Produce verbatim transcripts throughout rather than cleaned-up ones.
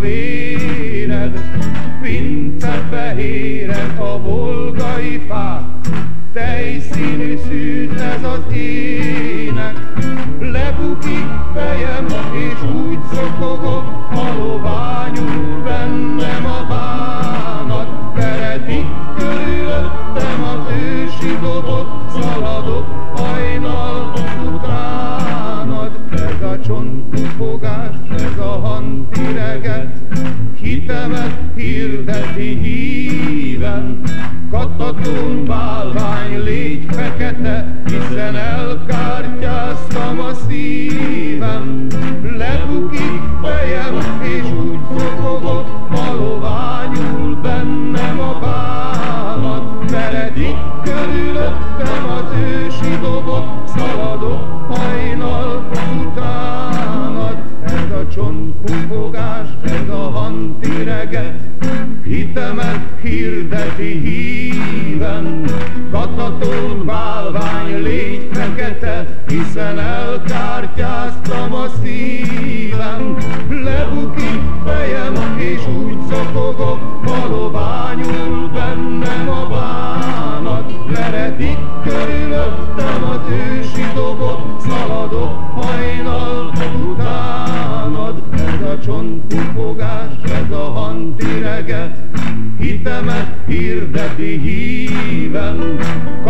véred, Vince fehéren a volgai fák, tejszínű szűz ez az ének. Lebukik fejem, és úgy zokogok, haloványul bennem a bánat. Veretik körülöttem az ősi dobot, szaladok hajnal utánad. Ez a csontpufogás, ez a hantireget, hitemet hirdeti híven. Katatón bálvány, légy fekete, hiszen elkártyáztam a szívem. Lebukik fejem, és úgy zokogok, haloványul bennem a bánat. Veredik körülöttem az ősi dobot, szaladok hajnal utánad. Ez a csontpufogás, ez a hantireget, hitemet hirdeti híven. Katatón bálvány, légy fekete, hiszen elkártyáztam a szívem. Lebukik fejem, és úgy zokogok, haloványul bennem a bánat. Veretik körülöttem az ősi dobot, szaladok hajnal utánad. Ez a csontpufogás, ez a hantireget, hitemet hirdeti híven.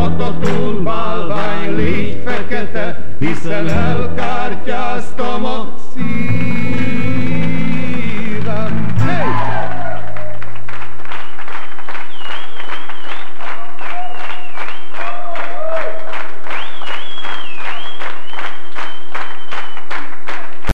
Katatón bálvány, légy fekete, hiszen elkártyáztam a